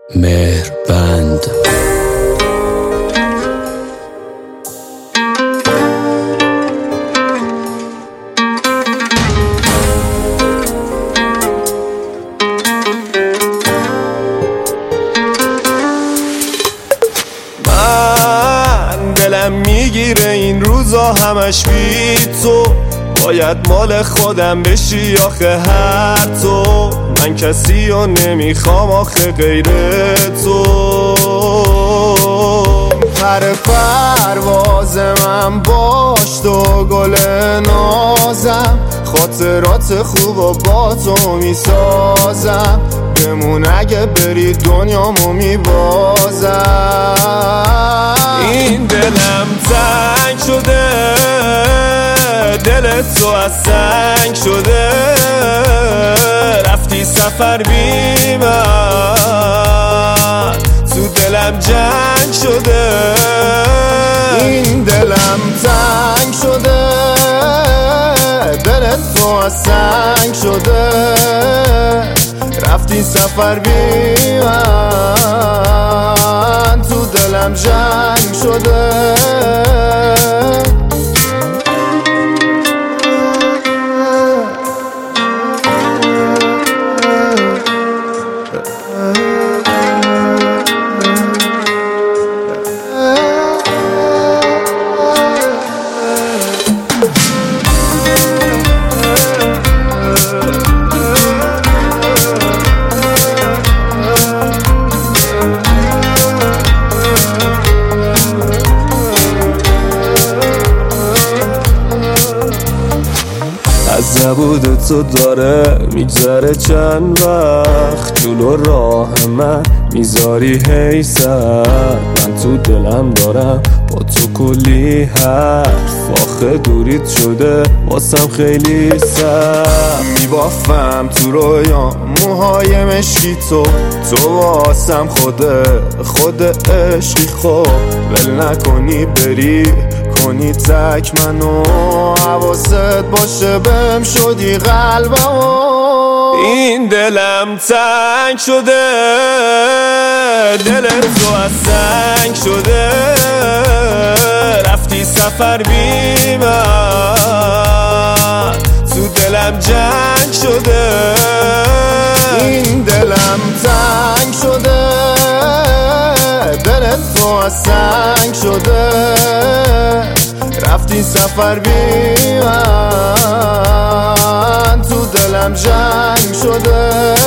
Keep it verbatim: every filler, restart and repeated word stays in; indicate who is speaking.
Speaker 1: مهربند.
Speaker 2: من دلم میگیره این روزا همش بی تو، باید مال خودم بشی آخه هر تو. من کسی رو نمیخوام آخه غیر تو. پر پرواز من باش تو گل نازم، خاطرات خوب و با تو میسازم. بمون اگه بری دنیامو میبازم. این دلم تنگ شده، دل تو از سنگ شده. رفتی سفر بی من، تو دلم جنگ شده. این دلم تنگ شده، دل تو از سنگ شده. رفتی سفر بی من، تو دلم جنگ شده. از زبود تو داره میگذره چند وقت، جلو راه من میذاری هی سر. من تو دلم دارم با تو کلی حرف، آخه دوریت شده واسم خیلی سر. میبافم تو رویا موهای مشکی تو، تو واسم خوده خود عشقی. خوب ول نکنی بری کنی تک منو، حواست باشه بهم شدی قلبمو. این دلم تنگ شده، دل تو از سنگ شده. رفتی سفر بی من، تو دلم جنگ شده. این دلم تنگ شده، دل تو از سنگ شده. رفتی سفر بی من، تو دلم جنگ شده.